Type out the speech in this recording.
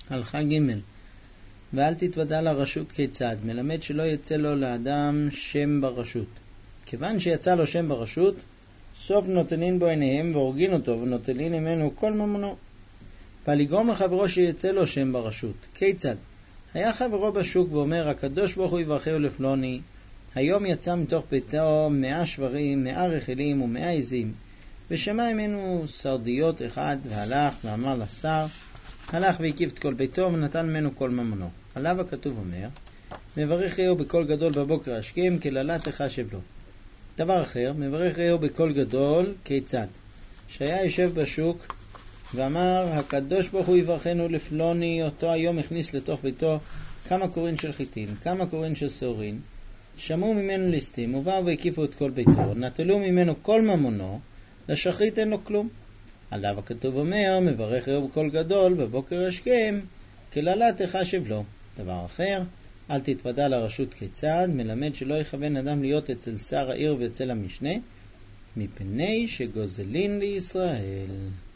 הלכה ג' ואל תתוודע לרשות כיצד, מלמד שלא יצא לו לאדם שם ברשות. כיוון שיצא לו שם ברשות, סוף נותנין בו עיניהם והורגין אותו ונוטלין ממנו כל ממונו. ולגרום לחברו שיצא לו שם ברשות. כיצד? היה חברו בשוק ואומר, הקדוש ברוך הוא יברכהו לפלוני, היום יצא מתוך ביתו 100 שברים, 100 רחלים ו100 עזים, ושמע ממנו סרדיות אחד, והלך ואמר לשר, הלך והקיף את כל ביתו ונתן ממנו כל ממונו. עליו הכתוב אומר, מברך רעהו בקול גדול בבוקר השכם, כללה תחשב לו. דבר אחר, מברך רעהו בקול גדול, כיצד? שהיה יושב בשוק ואמר, הקדוש ברוך הוא יברכנו לפלוני, אותו היום הכניס לתוך ביתו כמה קורין של חיטין, כמה קורין של שעורין, שמעו ממנו ליסטים, ובאו והקיפו את כל ביתו, נטלו ממנו כל ממונו, לשחרית אין לו כלום. עליו הכתוב אומר, מברך רעהו בקול גדול בבוקר השכם, כללה תחשב לו. דבר אחר, אל תתוודע לרשות כיצד, מלמד שלא יכוון אדם להיות אצל שר העיר ואצל המשנה, מפני שגוזלין לישראל.